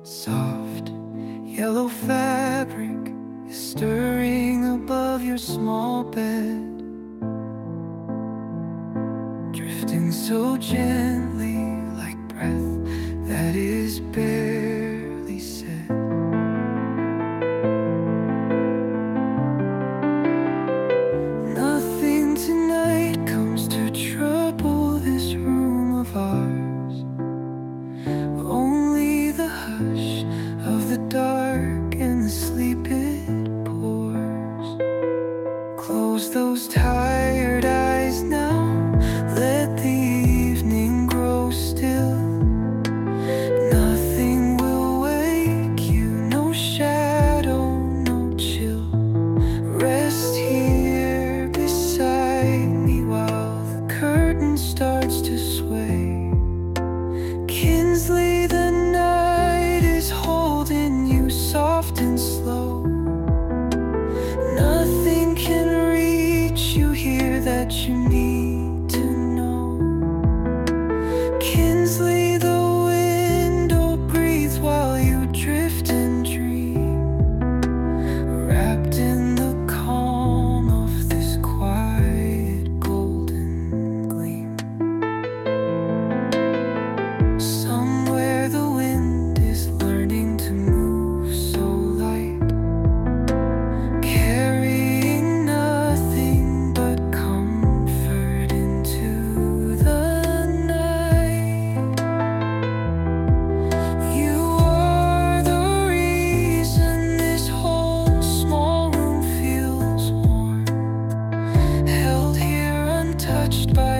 Soft yellow fabric is stirring above your small bed, drifting so gently like breath that is barely said. Nothing tonight comes to trouble this room of ours, only the hush of the dark and the sleep it pours. Close those tired eyes now, let the evening grow still. Nothing will wake you, no shadow, no chill. Rest here beside me while the curtain starts to sway. Kinsley, the night is holding you soft and slow. Nothing can reach you here that you need to know. Kinsley, the window breathes while you drift and dream, wrapped in the calm of this quiet golden gleam. Somewhere the wind is learning to move so light, carrying nothing but comfort into the night. You are the reason this whole small room feels warm, held here untouched by